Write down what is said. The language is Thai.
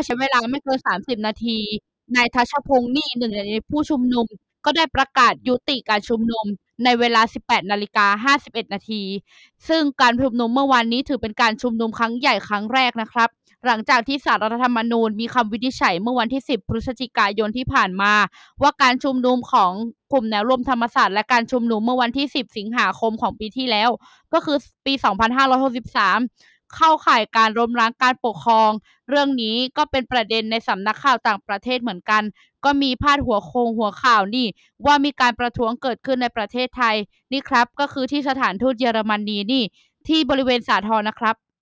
ใช้เวลาไม่เกิน30นาทีนายทัชพงษ์นี่หนึ่งในผู้ชุมนุมก็ได้ประกาศยุติการชุมนุมในเวลา 18:51 นาทีซึ่งการชุมนุมเมื่อวานนี้ถือเป็นการชุมนุมครั้งใหญ่ครั้งแรกนะครับหลังจากที่ศาลรัฐธรรมนูญมีคำวินิจฉัยเมื่อวันที่10พฤศจิกายนที่ผ่านมาว่าการชุมนุมของกลุ่มแนวร่วมธรรมศาสตร์และการชุมนุมเมื่อวันที่10สิงหาคมของปีที่แล้วก็คือปี2563เข้าข่ายการล้มล้างการปกครองเรื่องนี้ก็เป็นประเด็นในสำนักข่าวต่างประเทศเหมือนกันก็มีพาดหัวข่าวนี่ว่ามีการประท้วงเกิดขึ้นในประเทศไทยนี่ครับก็คือที่สถานทูตเยอรมนีนี่ที่บริเวณสาทรนะครับ